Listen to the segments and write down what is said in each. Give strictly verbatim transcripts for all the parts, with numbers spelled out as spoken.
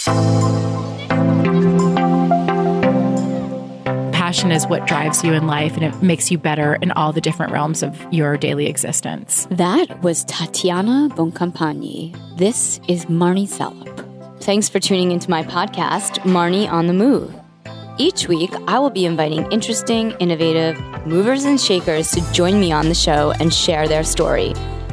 Passion is what drives you in life, and it makes you better in all the different realms of your daily existence. That was Tatiana Boncompagni. This is Marnie Salop. Thanks for tuning into my podcast, Marnie on the Move. Each week, I will be inviting interesting, innovative movers and shakers to join me on the show and share their story.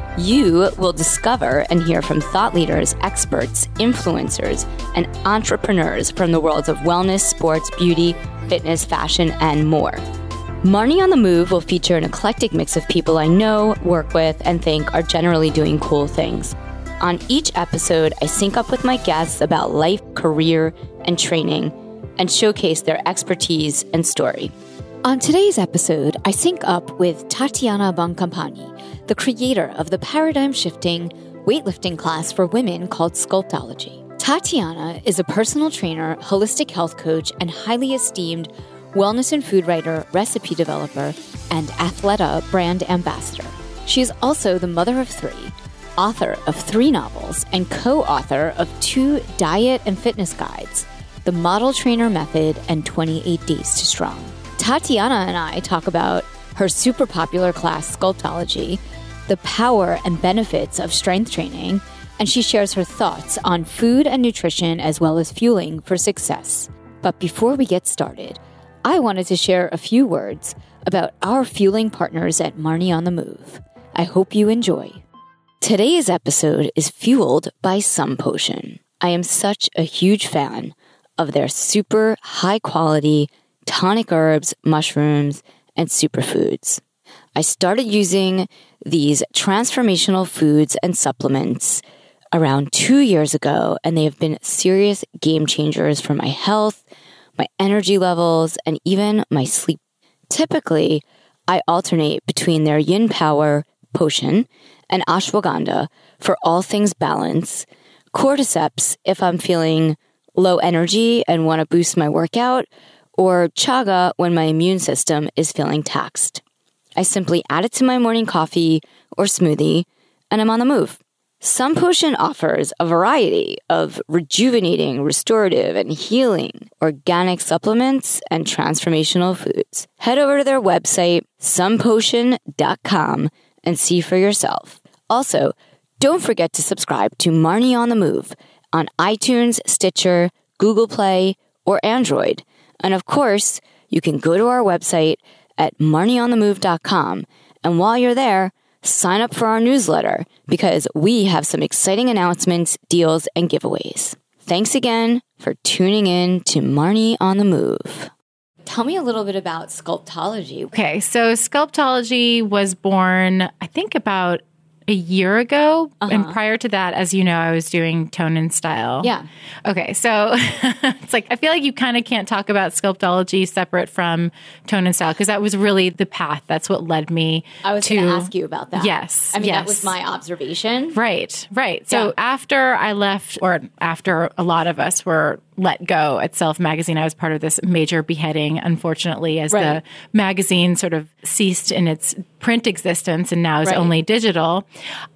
You will discover and hear from thought leaders, experts, influencers, and entrepreneurs from the worlds of wellness, sports, beauty, fitness, fashion, and more. Marnie on the Move will feature an eclectic mix of people I know, work with, and think are generally doing cool things. On each episode, I sync up with my guests about life, career, and training, and showcase their expertise and story. On today's episode, I sync up with Tatiana Boncompagni, the creator of the paradigm-shifting weightlifting class for women called Sculptology. Tatiana is a personal trainer, holistic health coach, and highly esteemed wellness and food writer, recipe developer, and Athleta brand ambassador. She is also the mother of three, author of three novels, and co-author of two diet and fitness guides, The Model Trainer Method and twenty-eight Days to Strong. Tatiana and I talk about her super popular class, Sculptology, the power and benefits of strength training, and she shares her thoughts on food and nutrition as well as fueling for success. But before we get started, I wanted to share a few words about our fueling partners at Marnie on the Move. I hope you enjoy. Today's episode is fueled by Some Potion. I am such a huge fan of their super high-quality tonic herbs, mushrooms, and superfoods. I started using these transformational foods and supplements around two years ago, and they have been serious game changers for my health, my energy levels, and even my sleep. Typically, I alternate between their Yin Power Potion and Ashwagandha for all things balance, Cordyceps if I'm feeling low energy and want to boost my workout, or Chaga when my immune system is feeling taxed. I simply add it to my morning coffee or smoothie, and I'm on the move. Some Potion offers a variety of rejuvenating, restorative, and healing organic supplements and transformational foods. Head over to their website, some potion dot com, and see for yourself. Also, don't forget to subscribe to Marnie on the Move on iTunes, Stitcher, Google Play, or Android. And of course, you can go to our website at marnie on the move dot com, and while you're there, sign up for our newsletter because we have some exciting announcements, deals, and giveaways. Thanks again for tuning in to Marnie on the Move. Tell me a little bit about Sculptology. Okay, so Sculptology was born, I think, about a year ago. Uh-huh. And prior to that, as you know, I was doing Tone and Style. Yeah. Okay. So it's like, I feel like you kind of can't talk about Sculptology separate from Tone and Style because that was really the path. That's what led me I was to going to ask you about that. Yes. I mean, yes. that was my observation. Right. Right. So Yeah. after I left, or after a lot of us were let go at Self Magazine, I was part of this major beheading, unfortunately, as Right. the magazine sort of ceased in its print existence and now is Right. only digital.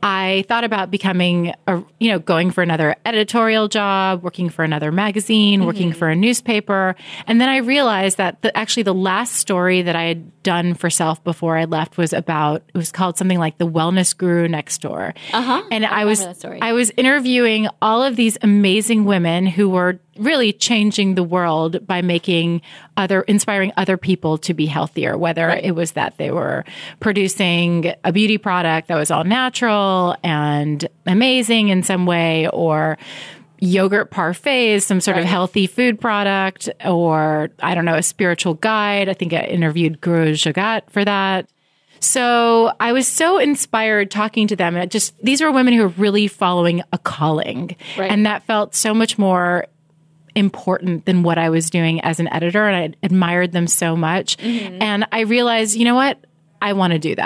I thought about becoming, a, you know, going for another editorial job, working for another magazine, mm-hmm. working for a newspaper. And then I realized that the, actually the last story that I had done for Self before I left was about, it was called something like The Wellness Guru Next Door. Uh-huh. And I, I was, that story. I was interviewing all of these amazing women who were really changing the world by making other, inspiring other people to be healthier, whether Right. it was that they were producing a beauty product that was all natural and amazing in some way, or yogurt parfaits, some sort Right. of healthy food product, or I don't know, a spiritual guide. I think I interviewed Guru Jagat for that. So I was so inspired talking to them. And it just, these were women who were really following a calling. Right. And that felt so much more important than what I was doing as an editor. And I admired them so much. Mm-hmm. And I realized, you know what? I want to do that.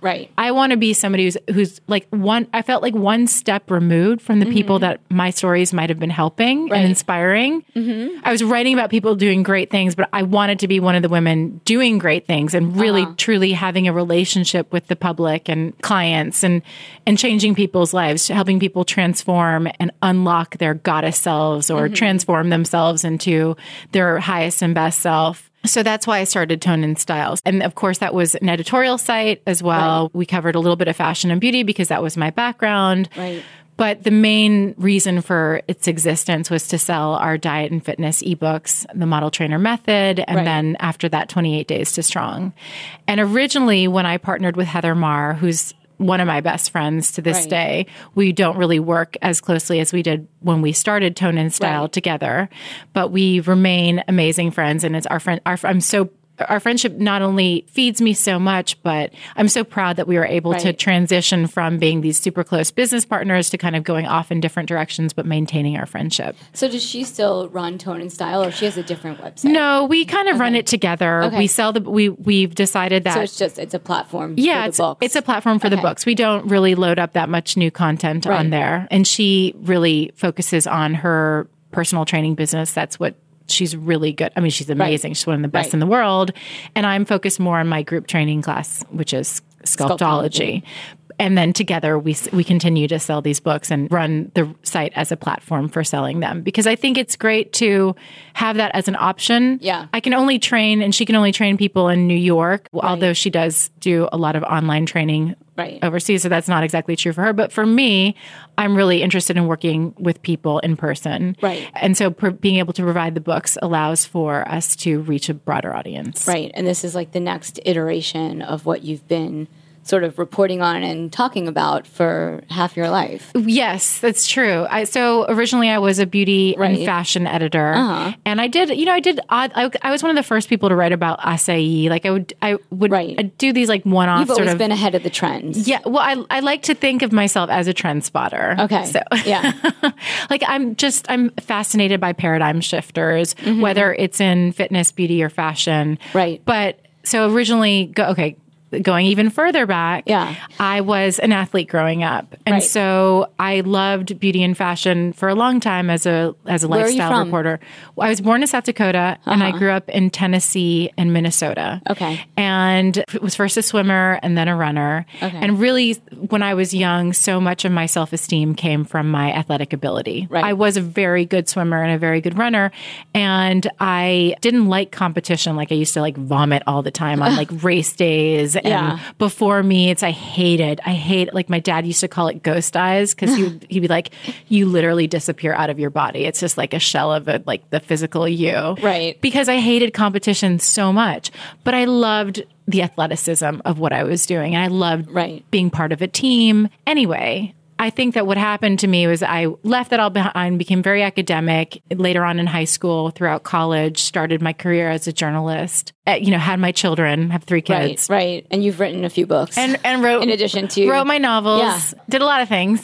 Right. I want to be somebody who's, who's like one, I felt like one step removed from the mm-hmm. people that my stories might have been helping right. and inspiring. Mm-hmm. I was writing about people doing great things, but I wanted to be one of the women doing great things and really uh-huh. truly having a relationship with the public and clients and, and changing people's lives, helping people transform and unlock their goddess selves or mm-hmm. transform themselves into their highest and best self. So that's why I started Tone and Styles. And of course, that was an editorial site as well. Right. We covered a little bit of fashion and beauty because that was my background. Right. But the main reason for its existence was to sell our diet and fitness ebooks, the Model Trainer Method, and right. then after that, twenty-eight Days to Strong. And originally, when I partnered with Heather Marr, who's one of my best friends to this right. day, we don't really work as closely as we did when we started Tone and Style right. together, but we remain amazing friends. And it's our friend, our, I'm so, our friendship not only feeds me so much, but I'm so proud that we were able right. to transition from being these super close business partners to kind of going off in different directions, but maintaining our friendship. So does she still run Tone and Style, or she has a different website? No, we kind of okay. run it together. Okay. We sell the, we, we've decided that. So it's just, it's a platform yeah, for it's, the books. it's a platform for okay. the books. We don't really load up that much new content right. on there. And she really focuses on her personal training business. That's what she's really good. I mean, she's amazing. Right. She's one of the best right. in the world. And I'm focused more on my group training class, which is sculptology. sculptology. And then together we we continue to sell these books and run the site as a platform for selling them, because I think it's great to have that as an option. Yeah. I can only train, and she can only train people in New York, right. although she does do a lot of online training right. overseas. So that's not exactly true for her. But for me, I'm really interested in working with people in person. Right. And so pr- being able to provide the books allows for us to reach a broader audience. Right. And this is like the next iteration of what you've been sort of reporting on and talking about for half your life. Yes, that's true. I, so originally I was a beauty right. and fashion editor, uh-huh. and I did, you know, I did. Odd, I, I was one of the first people to write about acai. Like I would, I would right. I'd do these like one-off. You've sort always of, been ahead of the trends. Yeah. Well, I I like to think of myself as a trend spotter. Okay. So yeah, like I'm just I'm fascinated by paradigm shifters, mm-hmm. whether it's in fitness, beauty, or fashion. Right. But so originally, go okay. Going even further back, yeah. I was an athlete growing up. And right. so I loved beauty and fashion for a long time as a as a Where lifestyle reporter. I was born in South Dakota, uh-huh. and I grew up in Tennessee and Minnesota. Okay. And was first a swimmer and then a runner. Okay. And really, when I was young, so much of my self-esteem came from my athletic ability. Right. I was a very good swimmer and a very good runner. And I didn't like competition. Like I used to like vomit all the time on like race days. And yeah. before meets, I hated, I hate, like my dad used to call it ghost eyes, because he would, he'd be like, you literally disappear out of your body. It's just like a shell of it, like the physical you. Right. Because I hated competition so much. But I loved the athleticism of what I was doing. And I loved right. being part of a team. Anyway, I think that what happened to me was I left that all behind, became very academic later on in high school, throughout college, started my career as a journalist, uh, you know, had my children, have three kids. Right, right. And you've written a few books. And, and wrote, in addition to, wrote my novels, yeah. did a lot of things.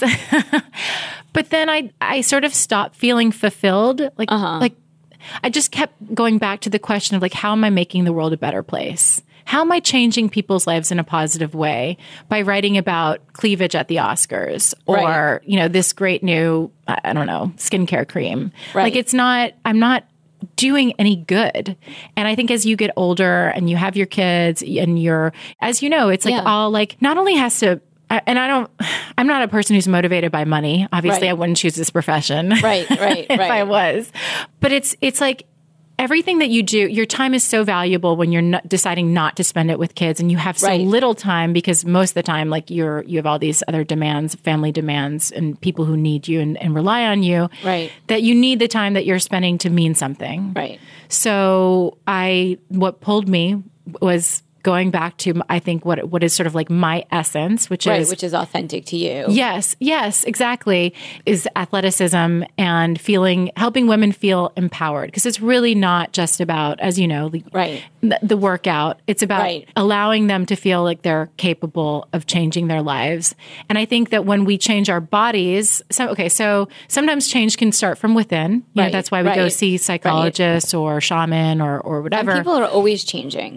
But then I, I sort of stopped feeling fulfilled. Like, uh-huh. like I just kept going back to the question of like, how am I making the world a better place? How am I changing people's lives in a positive way by writing about cleavage at the Oscars or, right. you know, this great new, I don't know, skincare cream? Right. Like it's not, I'm not doing any good. And I think as you get older and you have your kids and you're, as you know, it's like yeah. all like, not only has to, and I don't, I'm not a person who's motivated by money. Obviously, right. I wouldn't choose this profession. Right, right, if right. I was. But it's, it's like, everything that you do, your time is so valuable when you're not deciding not to spend it with kids, and you have so right. little time because most of the time, like you're, you have all these other demands, family demands, and people who need you and, and rely on you. Right. That you need the time that you're spending to mean something. Right. So I, what pulled me was going back to, I think, what what is sort of like my essence, which right, is... which is authentic to you. Yes, yes, exactly, is athleticism and feeling, helping women feel empowered. Because it's really not just about, as you know, the, right. the, the workout. It's about right. allowing them to feel like they're capable of changing their lives. And I think that when we change our bodies, so, okay, so sometimes change can start from within. You right. know, that's why we right. go see psychologists right. or shaman or, or whatever. And people are always changing.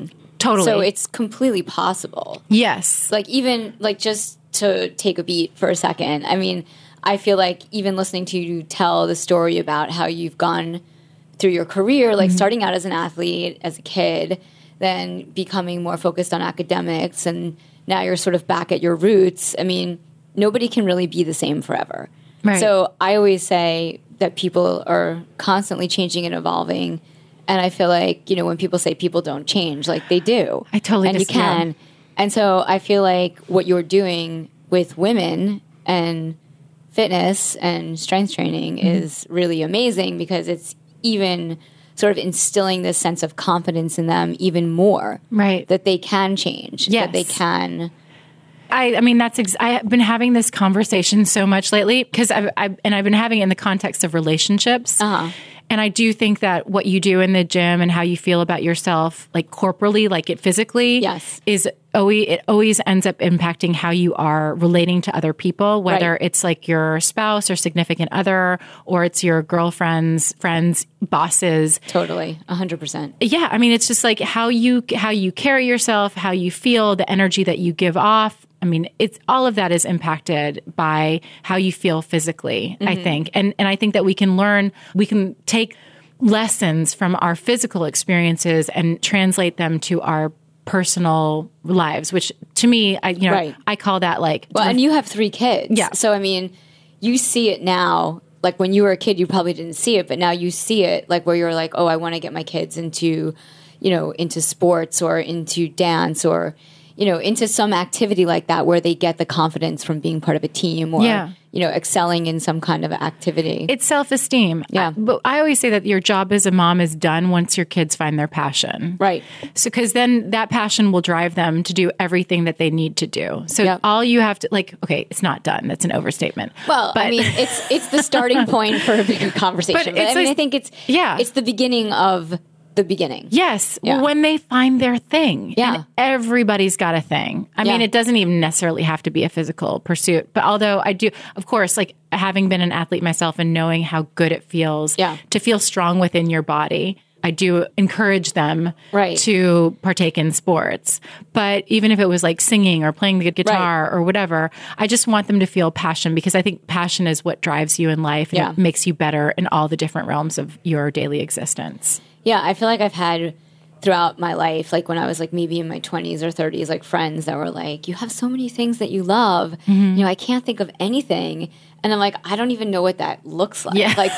Totally. So it's completely possible. Yes. Like even like just to take a beat for a second. I mean, I feel like even listening to you tell the story about how you've gone through your career, like mm-hmm. starting out as an athlete, as a kid, then becoming more focused on academics, and now you're sort of back at your roots. I mean, nobody can really be the same forever. Right. So I always say that people are constantly changing and evolving. And I feel like, you know, when people say people don't change, like they do. I totally And disagree. you can. And so I feel like what you're doing with women and fitness and strength training mm-hmm. is really amazing, because it's even sort of instilling this sense of confidence in them even more. Right. That they can change. Yes. That they can... I, I mean, that's, ex- I've been having this conversation so much lately because I've, I've, and I've been having it in the context of relationships. Uh-huh. And I do think that what you do in the gym and how you feel about yourself, like corporally, like it physically, yes. is always, it always ends up impacting how you are relating to other people, whether right. it's like your spouse or significant other, or it's your girlfriends, friends, bosses. Totally. A hundred percent. Yeah. I mean, it's just like how you, how you carry yourself, how you feel, the energy that you give off. I mean, it's all of that is impacted by how you feel physically, mm-hmm. I think. And and I think that we can learn, we can take lessons from our physical experiences and translate them to our personal lives, which to me, I you know, right. I call that like... Well, and you have three kids. Yeah. So, I mean, you see it now. Like when you were a kid, you probably didn't see it, but now you see it, like where you're like, oh, I want to get my kids into, you know, into sports or into dance or... you know, into some activity like that where they get the confidence from being part of a team or, yeah. you know, excelling in some kind of activity. It's self-esteem. Yeah. I, but I always say that your job as a mom is done once your kids find their passion. Right. So, because then that passion will drive them to do everything that they need to do. So yep. all you have to, like, okay, it's not done. That's an overstatement. Well, but, I mean, it's it's the starting point for a bigger conversation. But But it's I mean, like, I think it's, yeah. it's the beginning of... the beginning. Yes. Yeah. When they find their thing. Yeah. And everybody's got a thing. I yeah. mean, it doesn't even necessarily have to be a physical pursuit. But although I do, of course, like having been an athlete myself and knowing how good it feels yeah. to feel strong within your body, I do encourage them right. to partake in sports. But even if it was like singing or playing the guitar right. or whatever, I just want them to feel passion, because I think passion is what drives you in life and yeah. it makes you better in all the different realms of your daily existence. Yeah, I feel like I've had throughout my life, like when I was like maybe in my twenties or thirties, like friends that were like, you have so many things that you love. Mm-hmm. You know, I can't think of anything. And I'm like, I don't even know what that looks like. Yeah. Like,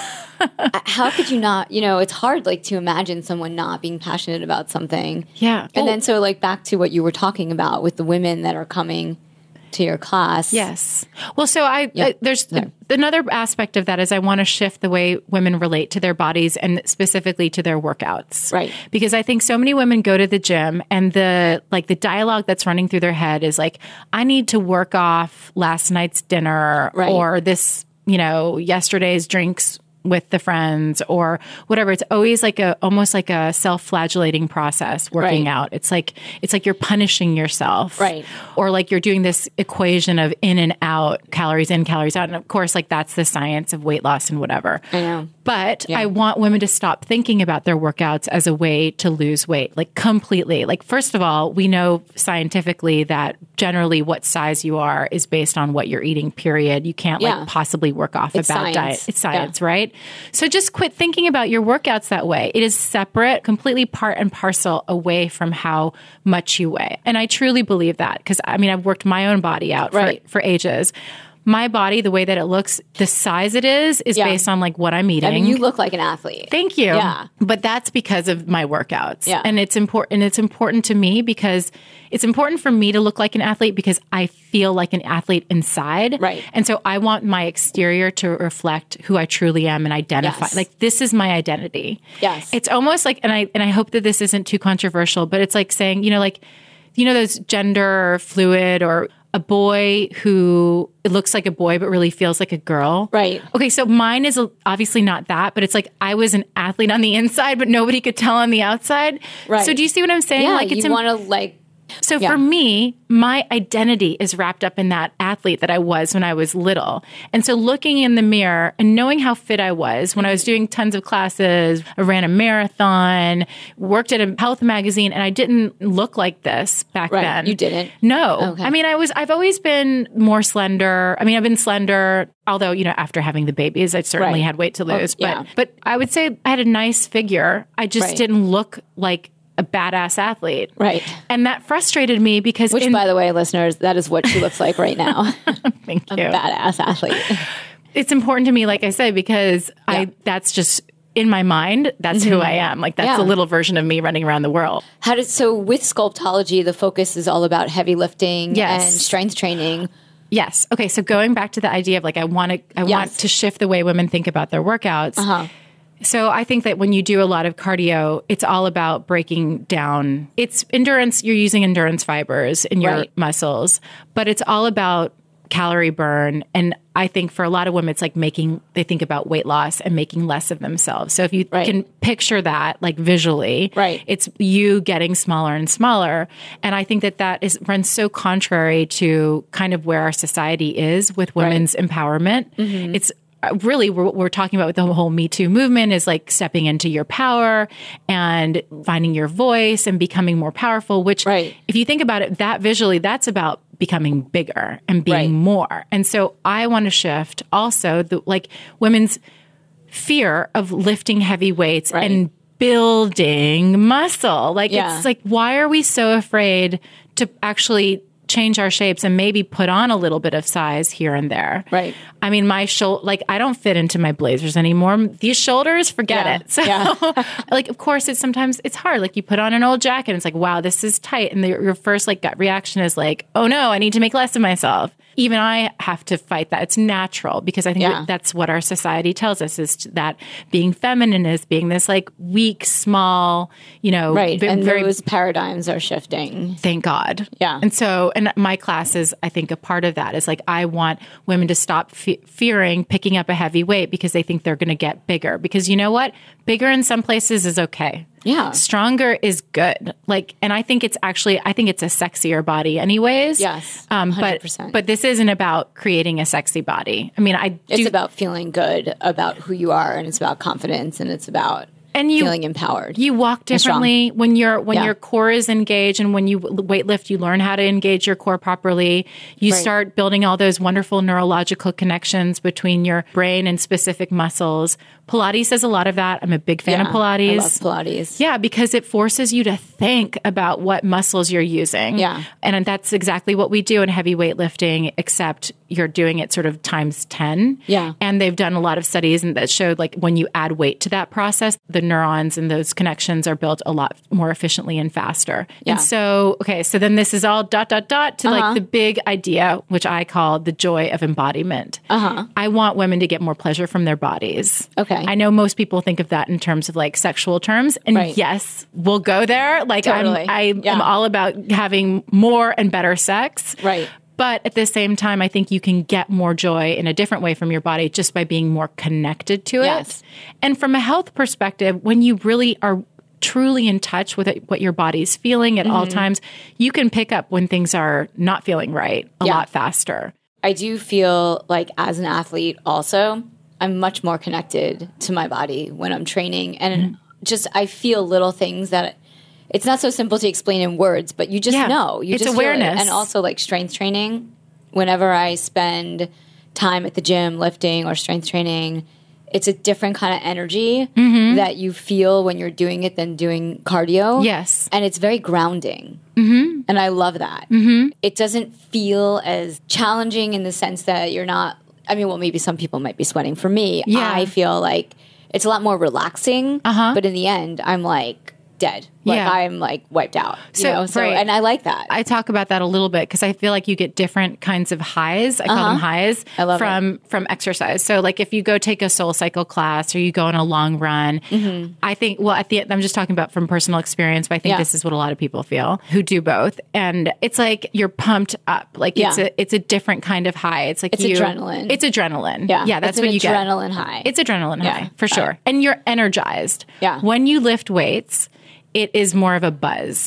how could you not, you know, it's hard like to imagine someone not being passionate about something. Yeah. And oh. then so like back to what you were talking about with the women that are coming to your class. Yes. Well, so I, yeah. I there's yeah. another aspect of that is I want to shift the way women relate to their bodies and specifically to their workouts. Right. Because I think so many women go to the gym and the like the dialogue that's running through their head is like, I need to work off last night's dinner right. or this, you know, yesterday's drinks with the friends or whatever. It's always like a, almost like a self-flagellating process working right. out. It's like, it's like you're punishing yourself. Right. Or like you're doing this equation of in and out, calories in, calories out. And of course, like that's the science of weight loss and whatever. I know. But yeah. I want women to stop thinking about their workouts as a way to lose weight, like completely. Like, first of all, we know scientifically that generally what size you are is based on what you're eating, period. You can't yeah. like possibly work off it's a bad science. diet. It's science, yeah. right? So just quit thinking about your workouts that way. It is separate, completely part and parcel away from how much you weigh. And I truly believe that because, I mean, I've worked my own body out for, right. for ages. My body, the way that it looks, the size it is, is yeah. based on like what I'm eating. I mean, you look like an athlete. Thank you. Yeah. But that's because of my workouts. Yeah. And it's important. It's important to me because it's important for me to look like an athlete because I feel like an athlete inside. Right. And so I want my exterior to reflect who I truly am and identify. Yes. Like this is my identity. Yes. It's almost like, and I and I hope that this isn't too controversial, but it's like saying, you know, like, you know, those gender fluid or a boy who it looks like a boy but really feels like a girl. Right. Okay, so mine is obviously not that, but it's like I was an athlete on the inside, but nobody could tell on the outside. Right. So do you see what I'm saying? Yeah, like it's you im- want to like, So Yeah. for me, my identity is wrapped up in that athlete that I was when I was little. And so looking in the mirror and knowing how fit I was when I was doing tons of classes, I ran a marathon, worked at a health magazine, and I didn't look like this back Right. then. You didn't? No. Okay. I mean, I was, I've always been more slender. I mean, I've been slender, although, you know, after having the babies, I certainly Right. had weight to lose. Oh, yeah. But, but I would say I had a nice figure. I just Right. didn't look like a badass athlete. Right. And that frustrated me because Which, in, by the way, listeners, that is what she looks like right now. thank A you. badass athlete. It's important to me, like I say, because Yeah. I that's just in my mind, that's who I am. Like that's Yeah. a little version of me running around the world. How did so with Sculptology, the focus is all about heavy lifting Yes. and strength training. Yes. Okay. So going back to the idea of like I want to I want Yes. to shift the way women think about their workouts. Uh-huh. So I think that when you do a lot of cardio, it's all about breaking down. It's endurance. You're using endurance fibers in your Right. muscles, but it's all about calorie burn. And I think for a lot of women, it's like making, they think about weight loss and making less of themselves. So if you Right. can picture that like visually, Right. it's you getting smaller and smaller. And I think that that is runs so contrary to kind of where our society is with women's empowerment. It's uh, really what we're talking about with the whole Me Too movement is like stepping into your power and finding your voice and becoming more powerful, which Right. if you think about it that visually, that's about becoming bigger and being Right. more. And so I want to shift also the like women's fear of lifting heavy weights Right. and building muscle. Like Yeah. it's like, why are we so afraid to actually change our shapes and maybe put on a little bit of size here and there? Right. I mean, my shoulder, like I don't fit into my blazers anymore. These shoulders, forget Yeah. it. So Yeah. like, of course it's sometimes it's hard. Like you put on an old jacket and it's like, wow, this is tight. And the, your first like gut reaction is like, oh no, I need to make less of myself. Even I have to fight that. It's natural because I think Yeah. that's what our society tells us is that being feminine is being this like weak, small, you know, Right. ve- And very those paradigms are shifting. thank God. Yeah. And so, and my classes, I think a part of that is like, I want women to stop fe- fearing picking up a heavy weight because they think they're going to get bigger. Because you know what? Bigger in some places is okay. Yeah. Stronger is good. Like, and I think it's actually, I think it's a sexier body anyways. Yes, Um, one hundred but, percent. but this isn't about creating a sexy body. I mean, I It's do, about feeling good about who you are, and it's about confidence, and it's about and you, feeling empowered. You walk and strong. differently when you're when Yeah. your core is engaged, and when you weightlift, you learn how to engage your core properly. You Right. start building all those wonderful neurological connections between your brain and specific muscles. Pilates does a lot of that. I'm a big fan Yeah, of Pilates. I love Pilates. Yeah, because it forces you to think about what muscles you're using. Yeah. And that's exactly what we do in heavy weightlifting, except you're doing it sort of times ten. Yeah. And they've done a lot of studies and that showed like when you add weight to that process, the neurons and those connections are built a lot more efficiently and faster. Yeah. And so, okay, so then this is all dot, dot, dot to Uh-huh. like the big idea, which I call the joy of embodiment. Uh-huh. I want women to get more pleasure from their bodies. Okay. I know most people think of that in terms of like sexual terms. And Right. yes, we'll go there. Like Totally. I'm, I Yeah. am all about having more and better sex. Right. But at the same time, I think you can get more joy in a different way from your body just by being more connected to Yes. it. And from a health perspective, when you really are truly in touch with it, what your body's feeling at all times, you can pick up when things are not feeling right a Yeah. lot faster. I do feel like as an athlete also, I'm much more connected to my body when I'm training. And Mm-hmm. just, I feel little things that it's not so simple to explain in words, but you just Yeah. know. You It's just feel it. awareness. And also like strength training, whenever I spend time at the gym lifting or strength training, it's a different kind of energy Mm-hmm. that you feel when you're doing it than doing cardio. Yes. And it's very grounding. Mm-hmm. And I love that. Mm-hmm. It doesn't feel as challenging in the sense that you're not, I mean, well, maybe some people might be sweating. For me, Yeah. I feel like it's a lot more relaxing. Uh-huh. But in the end, I'm like dead. Like Yeah. I'm like wiped out. You So, know? So, right. and I like that. I talk about that a little bit because I feel like you get different kinds of highs. I call them highs I love from from exercise. So like if you go take a Soul Cycle class or you go on a long run, I think well at the I'm just talking about from personal experience, but I think Yeah. this is what a lot of people feel who do both. And it's like you're pumped up. Like it's Yeah. a it's a different kind of high. It's like It's you, adrenaline. It's adrenaline. yeah. Yeah, that's it's what an you get. adrenaline high. It's adrenaline Yeah. high for sure. And you're energized. Yeah. When you lift weights, it is more of a buzz.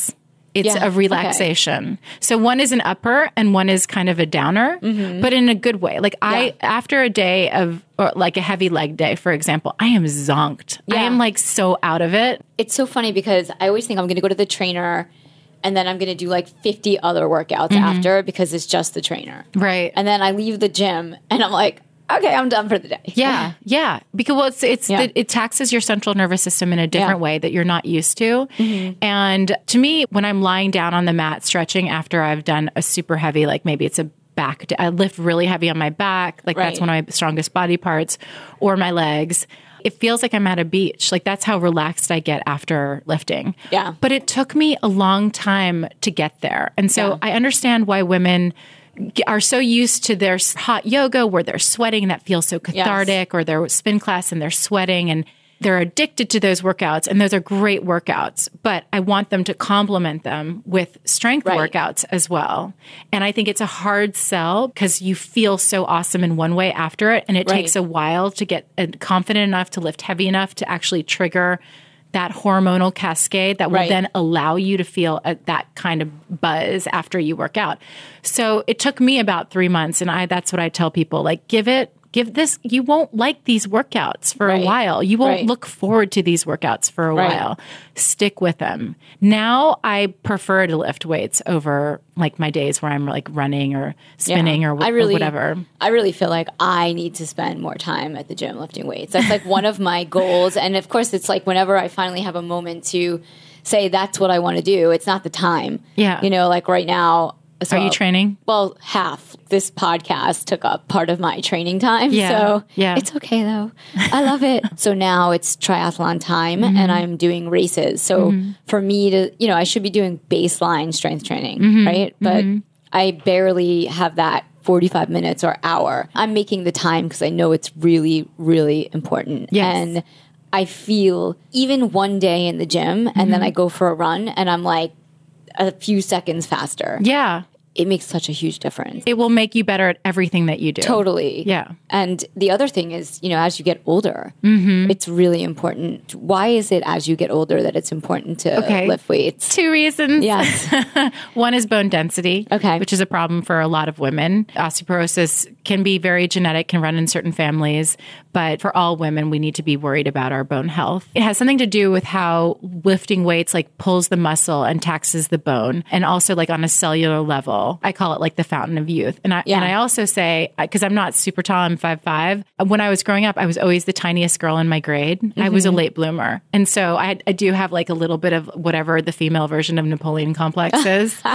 It's Yeah, a relaxation. Okay. So one is an upper and one is kind of a downer, mm-hmm. but in a good way. Like I, yeah. after a day of, or like a heavy leg day, for example, I am zonked. Yeah. I am like so out of it. It's so funny because I always think I'm going to go to the trainer and then I'm going to do like fifty other workouts mm-hmm. after because it's just the trainer. Right. And then I leave the gym and I'm like, okay, I'm done for the day. Yeah, yeah. Because well, it's it's yeah. the, it taxes your central nervous system in a different yeah. way that you're not used to. Mm-hmm. And to me, when I'm lying down on the mat stretching after I've done a super heavy, like maybe it's a back, I lift really heavy on my back, like right. that's one of my strongest body parts, or my legs. It feels like I'm at a beach. Like that's how relaxed I get after lifting. Yeah. But it took me a long time to get there. And so yeah. I understand why women are so used to their hot yoga where they're sweating and that feels so cathartic, yes. or their spin class and they're sweating and they're addicted to those workouts. And those are great workouts, but I want them to complement them with strength right. workouts as well. And I think it's a hard sell because you feel so awesome in one way after it. And it right. takes a while to get confident enough to lift heavy enough to actually trigger that hormonal cascade that will right. then allow you to feel a, that kind of buzz after you work out. So it took me about three months. And I, that's what I tell people, like, give it, give this, you won't like these workouts for right. a while. You won't right. look forward to these workouts for a right. while. Stick with them. Now I prefer to lift weights over like my days where I'm like running or spinning yeah. or, w- really, or whatever. I really feel like I need to spend more time at the gym lifting weights. That's like one of my goals. And of course, it's like whenever I finally have a moment to say that's what I want to do, it's not the time. Yeah. You know, like right now. So, are you training? Well, half. This podcast took up part of my training time. Yeah. So yeah. it's okay though. I love it. So now it's triathlon time mm-hmm. and I'm doing races. So mm-hmm. for me to, you know, I should be doing baseline strength training, mm-hmm. right? But mm-hmm. I barely have that forty-five minutes or hour. I'm making the time because I know it's really, really important. Yes. And I feel even one day in the gym and mm-hmm. then I go for a run and I'm like a few seconds faster. Yeah. It makes such a huge difference. It will make you better at everything that you do. Totally. Yeah. And the other thing is, you know, as you get older, mm-hmm. it's really important. Why is it as you get older that it's important to okay. lift weights? Two reasons. Yes. One is bone density, okay. which is a problem for a lot of women. Osteoporosis can be very genetic, can run in certain families, but for all women, we need to be worried about our bone health. It has something to do with how lifting weights like pulls the muscle and taxes the bone, and also like on a cellular level. I call it like the fountain of youth. And I, yeah. and I also say, because I'm not super tall, I'm five five. When I was growing up, I was always the tiniest girl in my grade. Mm-hmm. I was a late bloomer. And so I, I do have like a little bit of whatever the female version of Napoleon complex is. so,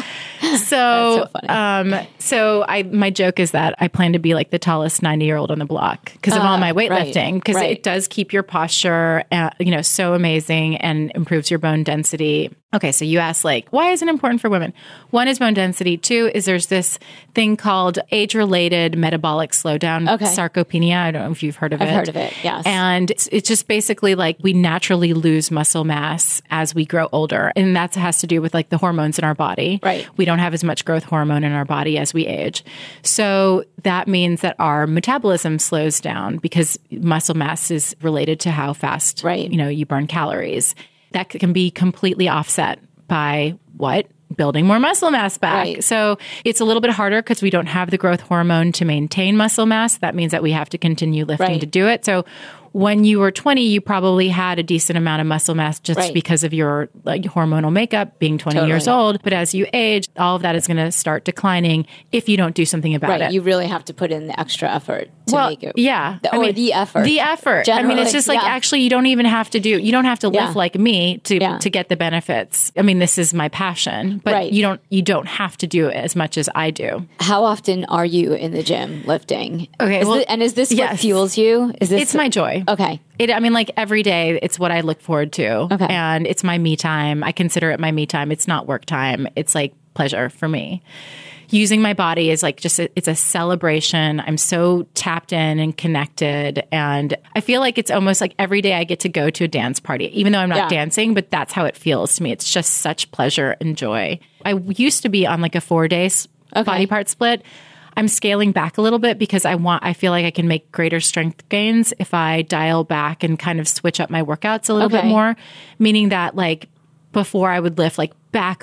so, funny. um, so I, my joke is that I plan to be like the tallest ninety year old on the block because of uh, all my weightlifting, because right, right. it does keep your posture, uh, you know, so amazing and improves your bone density. Okay, so you asked like, why is it important for women? One is bone density. Two is there's this thing called age-related metabolic slowdown, okay. sarcopenia. I don't know if you've heard of I've it. I've heard of it, yes. And it's, it's just basically like we naturally lose muscle mass as we grow older. And that has to do with like the hormones in our body. Right. We don't have as much growth hormone in our body as we age. So that means that our metabolism slows down because muscle mass is related to how fast right. you know, you burn calories. That can be completely offset by what? Building more muscle mass back. Right. So it's a little bit harder because we don't have the growth hormone to maintain muscle mass. That means that we have to continue lifting right. to do it. So when you were twenty, you probably had a decent amount of muscle mass just right. because of your like hormonal makeup being twenty totally. years old. But as you age, all of that is going to start declining if you don't do something about right. it. You really have to put in the extra effort to well, make it. Yeah. The, or I mean, the effort. The effort. Generally, I mean, it's just like, yeah. actually, you don't even have to do, you don't have to lift yeah. like me to, yeah. to get the benefits. I mean, this is my passion, but right. you don't, you don't have to do it as much as I do. How often are you in the gym lifting? Okay. Is well, this, and is this yes. what fuels you? Is this It's my joy. Okay. It, I mean, like every day, it's what I look forward to. Okay. And it's my me time. I consider it my me time. It's not work time. It's like pleasure for me. Using my body is like just, a, it's a celebration. I'm so tapped in and connected. And I feel like it's almost like every day I get to go to a dance party, even though I'm not yeah. dancing, but that's how it feels to me. It's just such pleasure and joy. I used to be on like a four day okay. body part split. I'm scaling back a little bit because I want, I feel like I can make greater strength gains if I dial back and kind of switch up my workouts a little okay. bit more, meaning that like before I would lift like back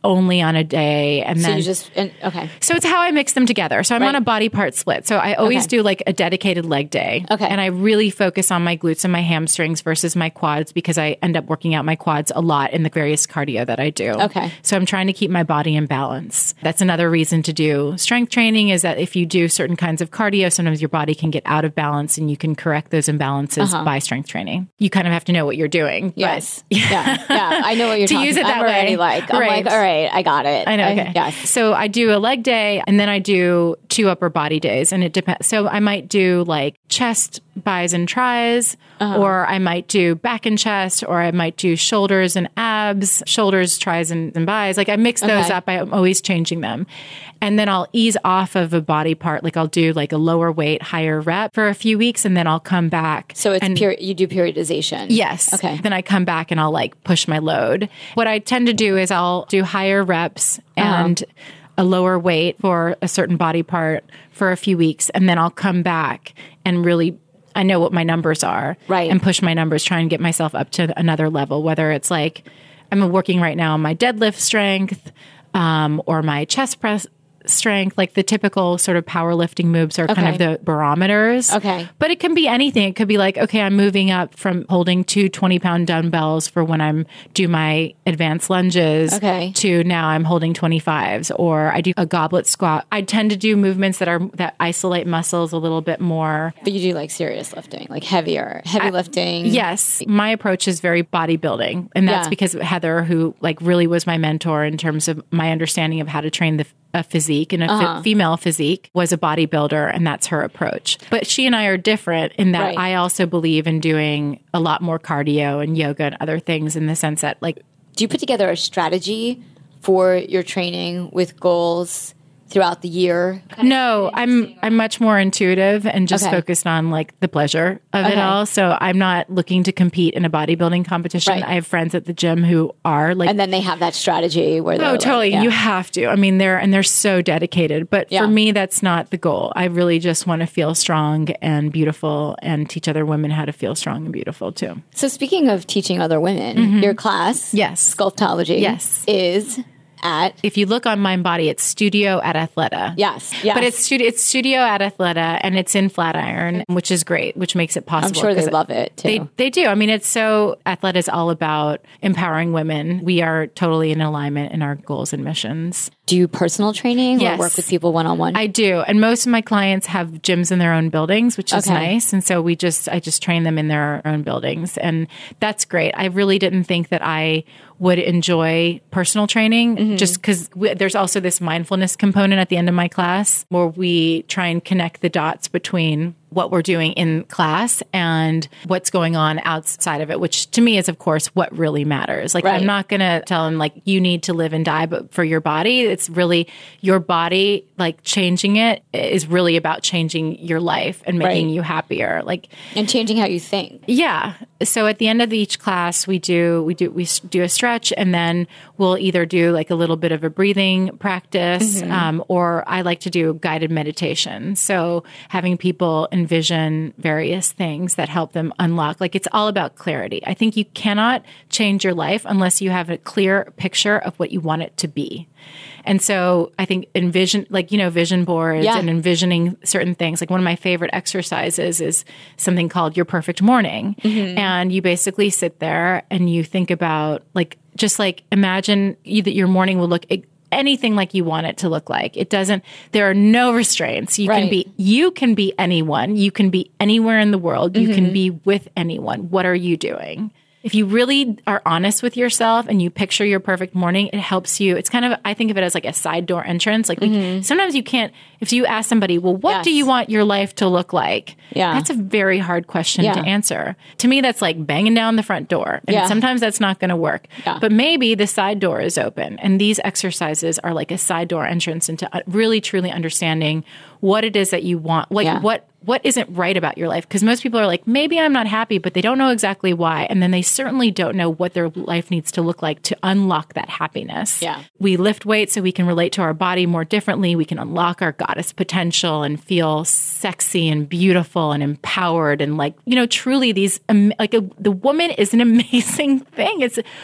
only on a day. And So then you just, and, okay. So it's how I mix them together. So I'm Right. on a body part split. So I always Okay. do like a dedicated leg day. Okay. And I really focus on my glutes and my hamstrings versus my quads because I end up working out my quads a lot in the various cardio that I do. Okay. So I'm trying to keep my body in balance. That's another reason to do strength training is that if you do certain kinds of cardio, sometimes your body can get out of balance and you can correct those imbalances Uh-huh. by strength training. You kind of have to know what you're doing. but- Yes. yeah. Yeah. I know what you're To talking use it about. that I'm already way. like, I'm Right. like, all right, I got it. I know. Okay. yes. So I do a leg day and then I do two upper body days and it depends. So I might do like chest, bis and tris, Uh-huh. or I might do back and chest, or I might do shoulders and abs, shoulders, tris and, and bis. Like I mix those Okay. up. I'm always changing them. And then I'll ease off of a body part. Like I'll do like a lower weight, higher rep for a few weeks and then I'll come back. So it's and pure, you do periodization. Yes. Okay. Then I come back and I'll like push my load. What I tend to do is I'll do higher reps and a lower weight for a certain body part for a few weeks. And then I'll come back and really, I know what my numbers are. Right. And push my numbers, try and get myself up to another level, whether it's like I'm working right now on my deadlift strength um, or my chest press strength, like the typical sort of powerlifting moves are kind Okay. of the barometers. Okay. But it can be anything. It could be like, okay, I'm moving up from holding two twenty pound dumbbells for when I'm do my advanced lunges Okay. to now I'm holding twenty-fives, or I do a goblet squat. I tend to do movements that are, that isolate muscles a little bit more. But you do like serious lifting, like heavier, heavy lifting. Yes. My approach is very bodybuilding. And that's Yeah. because Heather, who like really was my mentor in terms of my understanding of how to train the a physique and a Uh-huh. f- female physique, was a bodybuilder, and that's her approach. But she and I are different in that Right. I also believe in doing a lot more cardio and yoga and other things in the sense that like Do you put together a strategy for your training with goals throughout the year? no, I'm I'm much more intuitive and just Okay. focused on like the pleasure of it Okay. all. So I'm not looking to compete in a bodybuilding competition. Right. I have friends at the gym who are like And then they have that strategy where they're Oh, like, totally. yeah. You have to. I mean, they're and they're so dedicated. But Yeah. for me, that's not the goal. I really just want to feel strong and beautiful and teach other women how to feel strong and beautiful too. So speaking of teaching other women, your class, Yes. Sculptology, Yes. is at If you look on Mind Body, it's Studio at Athleta. yes, yes. But it's studio, it's Studio at Athleta, and it's in Flatiron, which is great, which makes it I'm possible. sure they 'cause love it too. They they do. I mean, it's so Athleta is all about empowering women. We are totally in alignment in our goals and missions. Do you personal training Yes. or work with people one on one? I do. And most of my clients have gyms in their own buildings, which is Okay. nice. And so we just, I just train them in their own buildings. And that's great. I really didn't think that I would enjoy personal training Mm-hmm. just because there's also this mindfulness component at the end of my class where we try and connect the dots between what we're doing in class and what's going on outside of it, which to me is, of course, what really matters. Like, Right. I'm not going to tell them, like, you need to live and die, but for your body, it's really your body, like, changing it is really about changing your life and making Right. you happier. Like, and changing how you think. yeah. So at the end of each class, we do we do we s- do a stretch, and then we'll either do like a little bit of a breathing practice, um, or I like to do guided meditation. So having people envision various things that help them unlock. Like, it's all about clarity. I think you cannot change your life unless you have a clear picture of what you want it to be. And so I think envision, like, you know, vision boards Yeah. and envisioning certain things. Like, one of my favorite exercises is something called Your Perfect Morning. And you basically sit there and you think about, like, just like imagine you, that your morning will look e- anything like you want it to look like. It doesn't, there are no restraints. You Right. can be, you can be anyone. You can be anywhere in the world. You can be with anyone. What are you doing? If you really are honest with yourself and you picture your perfect morning, it helps you. It's kind of, I think of it as like a side door entrance. Like, we, sometimes you can't, if you ask somebody, well, what do Yes. you want your life to look like? Yeah. That's a very hard question Yeah. to answer. To me, that's like banging down the front door. And Yeah. sometimes that's not going to work. Yeah. But maybe the side door is open. And these exercises are like a side door entrance into really, truly understanding what it is that you want. Like, Yeah. what what isn't right about your life? Because most people are like, maybe I'm not happy, but they don't know exactly why. And then they certainly don't know what their life needs to look like to unlock that happiness. Yeah. We lift weights so we can relate to our body more differently. We can unlock our goddess potential and feel sexy and beautiful and empowered. And like, you know, truly these, um, like a, the woman is an amazing thing. It's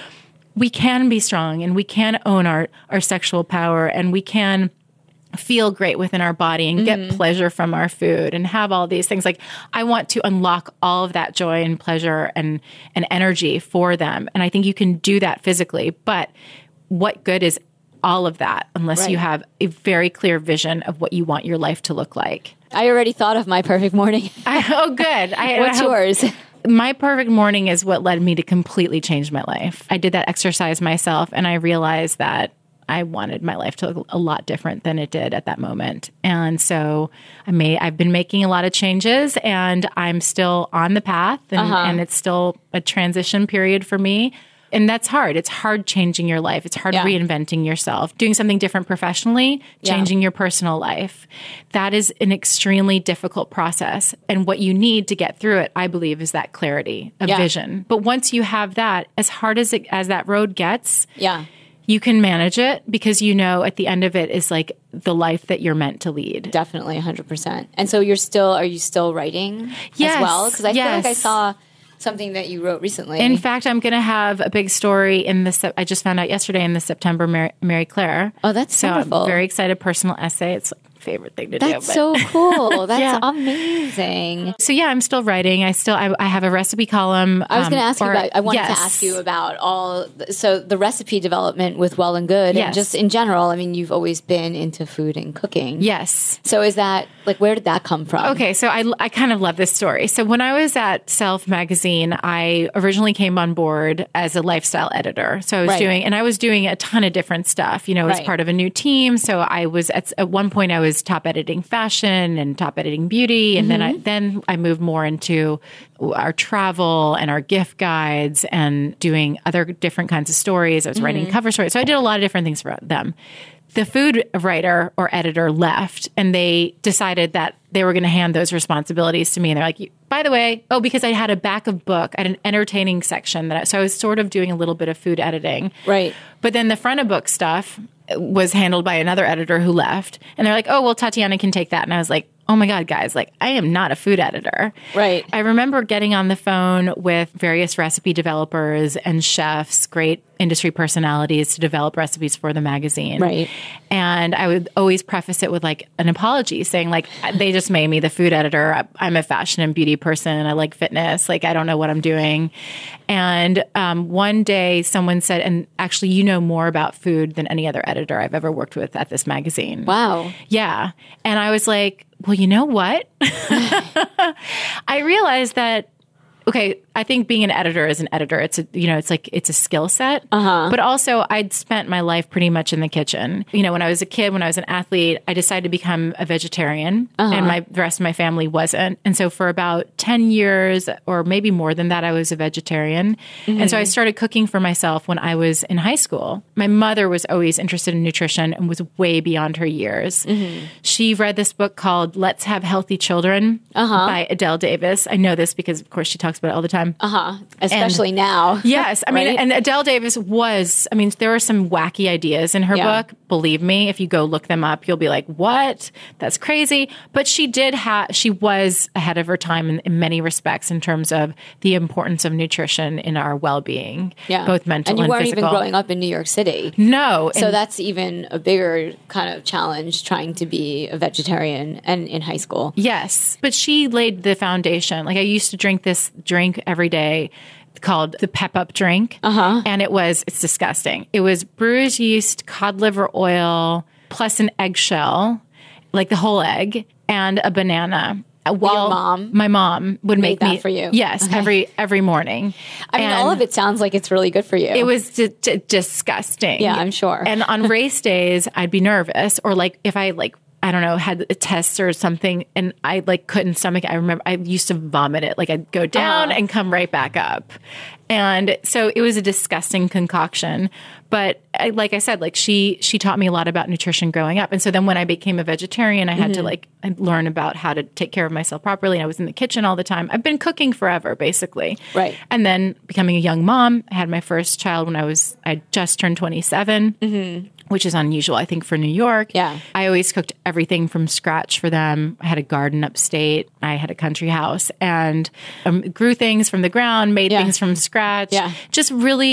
we can be strong and we can own our, our sexual power and we can feel great within our body and get mm-hmm. pleasure from our food and have all these things. Like I want to unlock all of that joy and pleasure and, and energy for them. And I think you can do that physically, but what good is all of that unless right. you have a very clear vision of what you want your life to look like? I already thought of my perfect morning. I, oh, good. I, What's I yours? My perfect morning is what led me to completely change my life. I did that exercise myself and I realized that I wanted my life to look a lot different than it did at that moment. And so I made, I've been making a lot of changes and I'm still on the path and, uh-huh. and it's still a transition period for me. And that's hard. It's hard changing your life. It's hard yeah. reinventing yourself, doing something different professionally, changing yeah. your personal life. That is an extremely difficult process. And what you need to get through it, I believe, is that clarity of yeah. vision. But once you have that, as hard as it, as that road gets, yeah. you can manage it because you know at the end of it is like the life that you're meant to lead. Definitely, one hundred percent. And so you're still, are you still writing yes, as well? Because I yes. feel like I saw something that you wrote recently. In fact, I'm going to have a big story in the, I just found out yesterday in the September Mary, Mary Claire. Oh, that's so wonderful. I'm very excited. Personal essay. It's like my favorite thing to that's do. That's so cool. That's yeah. amazing. So yeah, I'm still writing. I still, I, I have a recipe column. I was going to ask um, you about, I wanted yes. to ask you about all, so the recipe development with Well and Good yes. and just in general, I mean, you've always been into food and cooking. Yes. So is that, like, where did that come from? Okay. So I, I kind of love this story. So when I was at Self magazine, I originally came on board as a lifestyle editor. So I was right. doing, and I was doing a ton of different stuff, you know, as right. part of a new team. So I was at, at one point I was top editing fashion and top editing beauty. And mm-hmm. then I, then I moved more into our travel and our gift guides and doing other different kinds of stories. I was mm-hmm. writing cover stories. So I did a lot of different things for them. The food writer or editor left and they decided that they were going to hand those responsibilities to me. And they're like, by the way, oh, because I had a back of book, I had an entertaining section that I, so I was sort of doing a little bit of food editing. Right. But then the front of book stuff was handled by another editor who left. And they're like, oh, well, Tatiana can take that. And I was like, oh my God, guys, like I am not a food editor. Right. I remember getting on the phone with various recipe developers and chefs, great industry personalities to develop recipes for the magazine. Right. And I would always preface it with like an apology saying like, they just made me the food editor. I'm a fashion and beauty person. I like fitness. Like, I don't know what I'm doing. And um, one day someone said, and actually, you know more about food than any other editor I've ever worked with at this magazine. Wow. Yeah. And I was like, well, you know what? I realized that, okay, I think being an editor is an editor. It's a, you know, it's like, it's a skill set. Uh-huh. But also I'd spent my life pretty much in the kitchen. You know, when I was a kid, when I was an athlete, I decided to become a vegetarian uh-huh. and my, the rest of my family wasn't. And so for about ten years or maybe more than that, I was a vegetarian. Mm-hmm. And so I started cooking for myself when I was in high school. My mother was always interested in nutrition and was way beyond her years. Mm-hmm. She read this book called Let's Have Healthy Children uh-huh. by Adele Davis. I know this because, of course, she talks about it all the time. Uh-huh. Especially and, now. Yes. I mean, right? and Adele Davis was, I mean, there are some wacky ideas in her yeah. book. Believe me, if you go look them up, you'll be like, what? That's crazy. But she did have, she was ahead of her time in, in many respects in terms of the importance of nutrition in our well-being, yeah. both mental and physical. And you weren't even growing up in New York City. No. So that's even a bigger kind of challenge trying to be a vegetarian and in high school. Yes. But she laid the foundation. Like I used to drink this drink every day called the Pep Up drink. Uh-huh. And it was, it's disgusting. It was brewer's yeast, cod liver oil, plus an eggshell, like the whole egg, and a banana. While Your mom? My mom would made make that me, for you. Yes, okay. every every morning. I mean, and all of it sounds like it's really good for you. It was d- d- disgusting. Yeah, I'm sure. And on race days, I'd be nervous, or like if I like, I don't know, had a test or something and I like couldn't stomach it. I remember I used to vomit it. Like I'd go down uh-huh. and come right back up. And so it was a disgusting concoction. But I, like I said, like she, she taught me a lot about nutrition growing up. And so then when I became a vegetarian, I had mm-hmm. to like learn about how to take care of myself properly. And I was in the kitchen all the time. I've been cooking forever, basically. Right. And then becoming a young mom, I had my first child when I was, I just turned twenty-seven. Mm-hmm. Which is unusual, I think, for New York. Yeah. I always cooked everything from scratch for them. I had a garden upstate. I had a country house and um, grew things from the ground, made yeah. things from scratch. Yeah. Just really,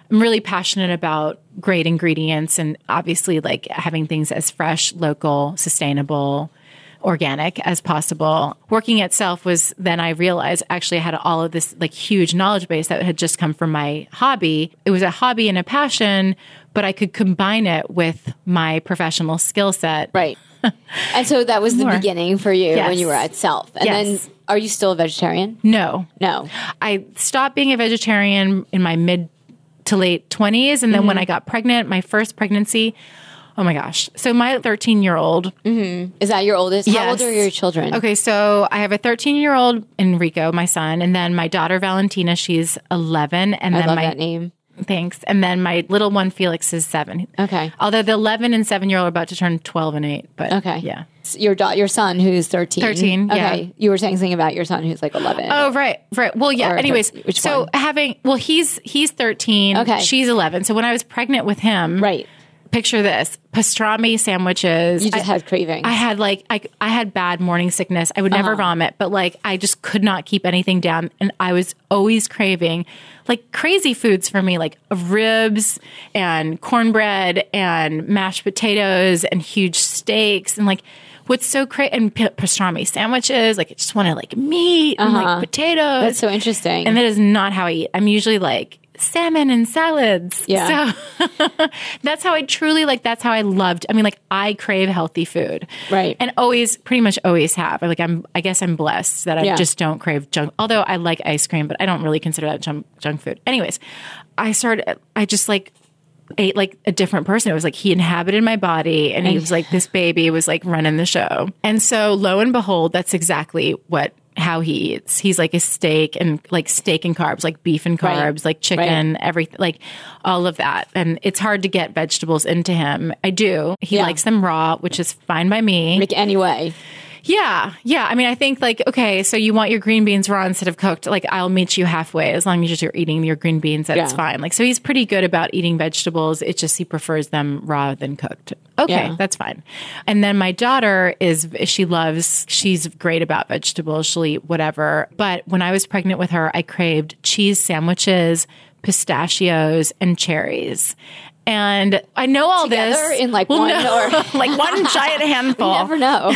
I'm really passionate about great ingredients and obviously like having things as fresh, local, sustainable, organic as possible. Working at Self was then I realized actually I had all of this like huge knowledge base that had just come from my hobby. It was a hobby and a passion, but I could combine it with my professional skill set. Right. And so that was the More. beginning for you Yes. when you were at Self. And Yes. then are you still a vegetarian? No. No. I stopped being a vegetarian in my mid to late twenties. And then Mm-hmm. when I got pregnant, my first pregnancy, oh my gosh. So my thirteen-year-old. Is that your oldest? How Yes. old are your children? Okay, so I have a thirteen-year-old Enrico, my son, and then my daughter Valentina, she's eleven. And I then love my that name. Thanks. And then my little one, Felix, is seven. Okay. Although the eleven and seven-year-old are about to turn twelve and eight. But Okay. yeah. Your da- your son who's thirteen. thirteen, yeah. Okay. You were saying something about your son who's like eleven. Oh, right, right. Well, yeah. Or Anyways, thir- which so one? having, well, he's he's thirteen. Okay. She's eleven. So when I was pregnant with him, Right. picture this: pastrami sandwiches. You just I, had cravings. I had like I I had bad morning sickness. I would never Uh-huh. vomit, but like I just could not keep anything down, and I was always craving like crazy foods for me, like ribs and cornbread and mashed potatoes and huge steaks and like. What's so crazy and p- pastrami sandwiches? Like I just wanted like meat and like potatoes. That's so interesting. And that is not how I eat. I'm usually like salmon and salads. Yeah. So that's how I truly like, that's how I loved. I mean, like I crave healthy food. Right. And always, pretty much always have. Like I'm, I guess I'm blessed that I Yeah. just don't crave junk. Although I like ice cream, but I don't really consider that junk, junk food. Anyways, I started, I just like, ate like a different person. It was like he inhabited my body and he was like this baby was like running the show. And so lo and behold, that's exactly what how he eats. He's like a steak and like steak and carbs, like beef and carbs, Right. like chicken, Right. everything, like all of that. And it's hard to get vegetables into him. I do. He Yeah. likes them raw, which is fine by me. Like anyway. Yeah. Yeah. I mean, I think like, okay, so you want your green beans raw instead of cooked. Like I'll meet you halfway as long as you're eating your green beans. That's Yeah. fine. Like, so he's pretty good about eating vegetables. It's just he prefers them raw than cooked. Okay. Yeah. That's fine. And then my daughter is, she loves, she's great about vegetables. She'll eat whatever. But when I was pregnant with her, I craved cheese sandwiches, pistachios, and cherries. And I know all Together this in like Well, one no, or like one giant handful. You never know.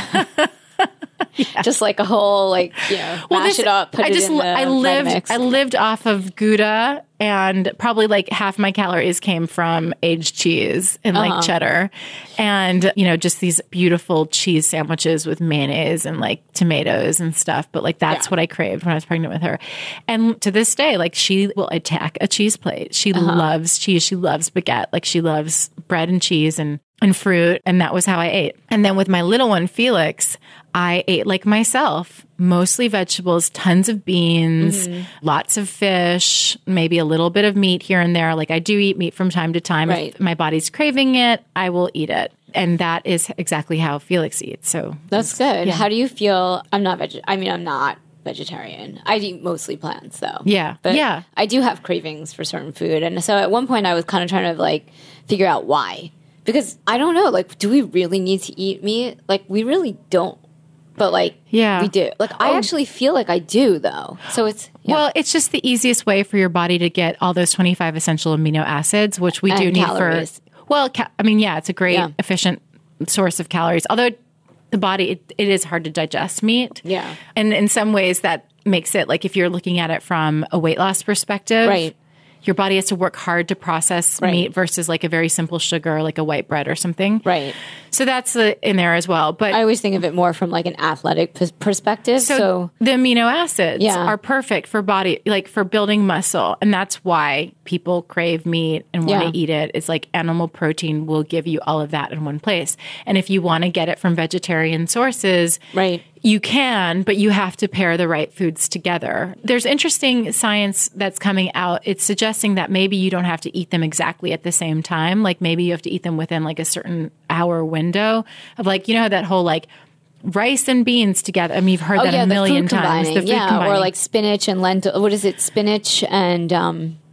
Just like a whole like you know Well, mash this- it up. Put I just it in the I lived Vitamix. I lived off of Gouda, and probably like half my calories came from aged cheese and Uh-huh. like cheddar, and you know just these beautiful cheese sandwiches with mayonnaise and like tomatoes and stuff. But like that's Yeah. what I craved when I was pregnant with her, and to this day, like she will attack a cheese plate. She Uh-huh. loves cheese. She loves baguette. Like she loves bread and cheese and. and fruit. And that was how I ate. And then with my little one, Felix, I ate like myself, mostly vegetables, tons of beans, Mm-hmm. lots of fish, maybe a little bit of meat here and there. Like I do eat meat from time to time. Right. If my body's craving it, I will eat it. And that is exactly how Felix eats. So That's good. How do you feel? I'm not veg. I mean, I'm not vegetarian. I eat mostly plants, though. Yeah. but Yeah. I do have cravings for certain food, and so at one point I was kind of trying to like figure out why. Because I don't know, like, do we really need to eat meat? Like, we really don't. But, like, Yeah. we do. Like, I actually feel like I do, though. So it's, yeah. Well, it's just the easiest way for your body to get all those twenty-five essential amino acids, which we do And need calories. for. Well, ca- I mean, yeah, it's a great, Yeah. efficient source of calories. Although the body, it, it is hard to digest meat. Yeah. And in some ways, that makes it like if you're looking at it from a weight loss perspective, Right. your body has to work hard to process Right. meat versus like a very simple sugar, like a white bread or something. Right. So that's uh, in there as well. But I always think of it more from, like, an athletic p- perspective. So, So, the amino acids Yeah. are perfect for body, like for building muscle. And that's why people crave meat and want Yeah. to eat it. It's like animal protein will give you all of that in one place. And if you want to get it from vegetarian sources, right. you can, but you have to pair the right foods together. There's interesting science that's coming out. It's suggesting that maybe you don't have to eat them exactly at the same time. Like maybe you have to eat them within like a certain hour window of like, you know, that whole like rice and beans together. I mean, you've heard Oh, that yeah, a million the food times. combining. The food yeah, combining. or like spinach and lentil. What is it? Spinach and um,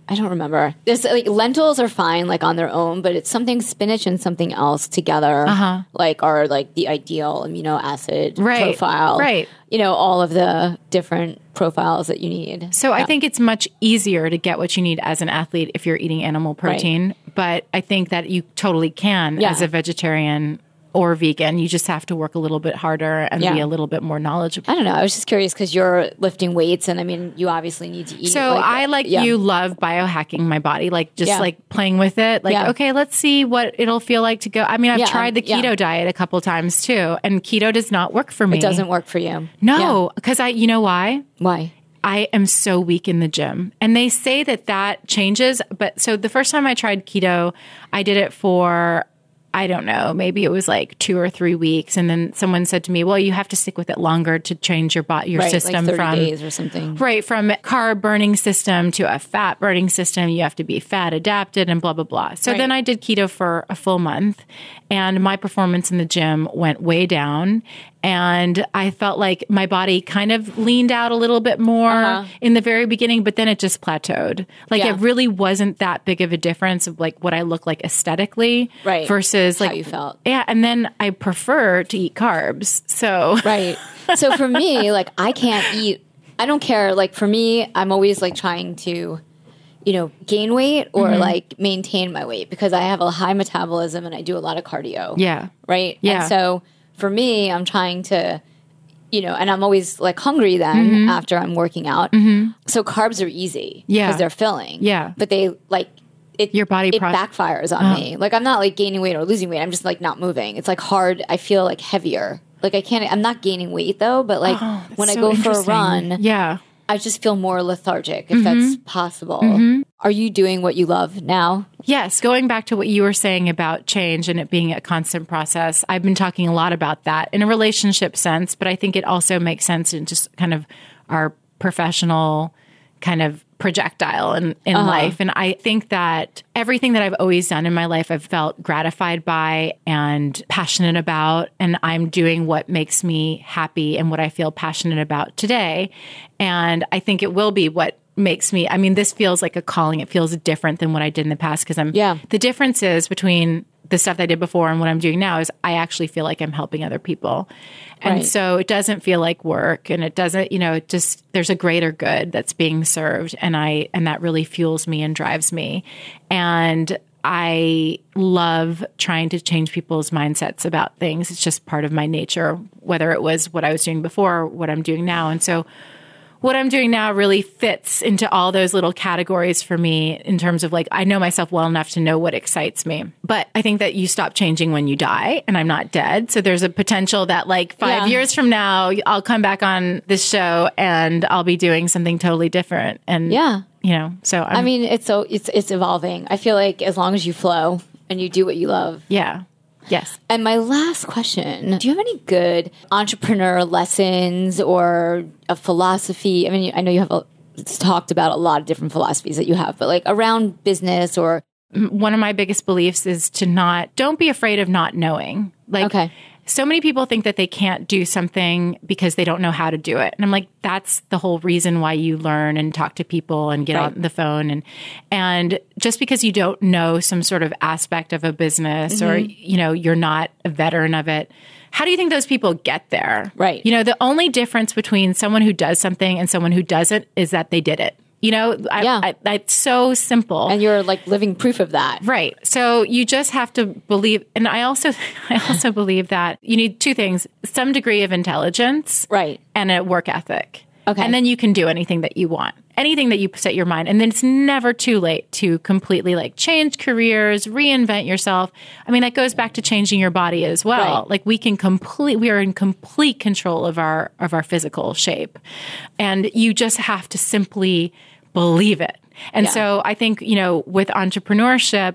I don't remember. There's like lentils are fine, like on their own, but it's something spinach and something else together, Uh-huh. like are like the ideal amino acid Right. profile. Right. You know, all of the different profiles that you need. So I think it's much easier to get what you need as an athlete if you're eating animal protein. But I think that you totally can Yeah. as a vegetarian or vegan. You just have to work a little bit harder and Yeah. be a little bit more knowledgeable. I don't know. I was just curious because you're lifting weights, and I mean, you obviously need to eat. So I, like yeah. you, love biohacking my body, like just Yeah. like playing with it. Like, Yeah. okay, let's see what it'll feel like to go. I mean, I've Yeah, tried the yeah. keto diet a couple times too, and keto does not work for me. It doesn't work for you. No, because I, you know why? Yeah. Why? I am so weak in the gym. And they say that that changes. But so the first time I tried keto, I did it for, I don't know, maybe it was like two or three weeks. And then someone said to me, well, you have to stick with it longer to change your body, your Right, system like thirty from days or something. Right. From carb burning system to a fat burning system. You have to be fat adapted and blah, blah, blah. So Right. then I did keto for a full month and my performance in the gym went way down. And I felt like my body kind of leaned out a little bit more Uh-huh. in the very beginning, but then it just plateaued. Like Yeah. it really wasn't that big of a difference of like what I look like aesthetically Right. versus How like you felt. Yeah. And then I prefer to eat carbs. So Right. So for me, like I can't eat, I don't care. Like for me, I'm always like trying to, you know, gain weight or Mm-hmm. like maintain my weight because I have a high metabolism and I do a lot of cardio. yeah. Right. Yeah. And so for me, I'm trying to, you know, and I'm always like hungry then Mm-hmm. after I'm working out. So carbs are easy. Yeah. Because they're filling. Yeah. But they like, it, Your body it pro- backfires on me. Like I'm not like gaining weight or losing weight. I'm just like not moving. It's like hard. I feel like heavier. Like I can't, I'm not gaining weight though, but like Oh, that's when I so go for a interesting. run, Yeah. I just feel more lethargic if Mm-hmm. that's possible. Are you doing what you love now? Yes, going back to what you were saying about change and it being a constant process, I've been talking a lot about that in a relationship sense, but I think it also makes sense in just kind of our professional kind of projectile in, in Uh-huh. life. And I think that everything that I've always done in my life, I've felt gratified by and passionate about. And I'm doing what makes me happy and what I feel passionate about today. And I think it will be what makes me, I mean, this feels like a calling. It feels different than what I did in the past because I'm, Yeah. the difference is between the stuff that I did before and what I'm doing now is I actually feel like I'm helping other people. And Right. so it doesn't feel like work and it doesn't, you know, it just, there's a greater good that's being served. And I, and that really fuels me and drives me. And I love trying to change people's mindsets about things. It's just part of my nature, whether it was what I was doing before or what I'm doing now. And so what I'm doing now really fits into all those little categories for me in terms of like, I know myself well enough to know what excites me. But I think that you stop changing when you die and I'm not dead. So there's a potential that like five Yeah. years from now, I'll come back on this show and I'll be doing something totally different. And, Yeah. you know, so I'm, I mean, it's so it's it's evolving. I feel like as long as you flow and you do what you love. yeah. Yes. And my last question, do you have any good entrepreneur lessons or a philosophy? I mean, I know you have a, it's talked about a lot of different philosophies that you have, but like around business or One of my biggest beliefs is to not, don't be afraid of not knowing. Like, Okay. so many people think that they can't do something because they don't know how to do it. And I'm like, that's the whole reason why you learn and talk to people and get Right. on the phone. And, and just because you don't know some sort of aspect of a business or, you know, you're not a veteran of it, how do you think those people get there? Right. You know, the only difference between someone who does something and someone who doesn't is that they did it. You know, I, Yeah. I, it's so simple. and you're like living proof of that. Right. So you just have to believe, and I also, I also believe that you need two things: some degree of intelligence, Right. and a work ethic. Okay. And then you can do anything that you want, anything that you set your mind. And then it's never too late to completely like change careers, reinvent yourself. I mean, that goes back to changing your body as well. Right. Like we can complete, we are in complete control of our, of our physical shape. And you just have to simply believe it. And Yeah. so I think, you know, with entrepreneurship,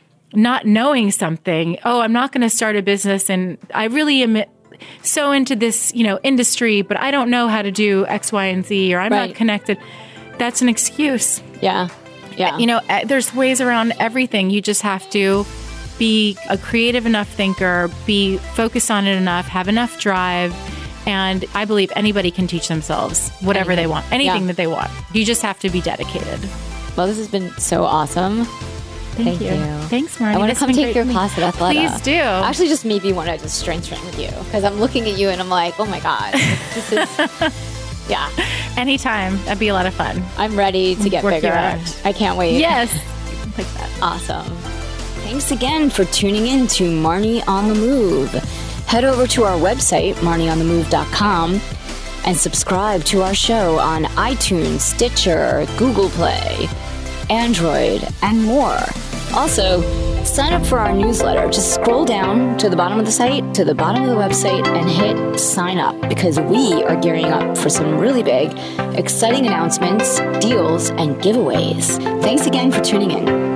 not knowing something, oh, I'm not going to start a business and I really am so into this, you know, industry, but I don't know how to do X, Y, and Z, or I'm Right. not connected. That's an excuse. Yeah. Yeah. You know, eh, there's ways around everything. You just have to be a creative enough thinker, be focused on it enough, have enough drive. And I believe anybody can teach themselves whatever Anything. they want, anything Yeah. that they want. You just have to be dedicated. Well, this has been so awesome. Thank, Thank you. you. Thanks, Marnie. I want to This come has been take great your to meet- class at Athleta. Please do. Actually, just maybe want to just strength train with you because I'm looking at you and I'm like, oh my God, this is, yeah. Anytime. That'd be a lot of fun. I'm ready to get Work you bigger. out. I can't wait. Yes. Like that. Awesome. Thanks again for tuning in to Marnie on the Move. Head over to our website, marnie on the move dot com, and subscribe to our show on iTunes, Stitcher, Google Play, Android, and more. Also, sign up for our newsletter. Just scroll down to the bottom of the site, to the bottom of the website, and hit sign up because we are gearing up for some really big, exciting announcements, deals, and giveaways. Thanks again for tuning in.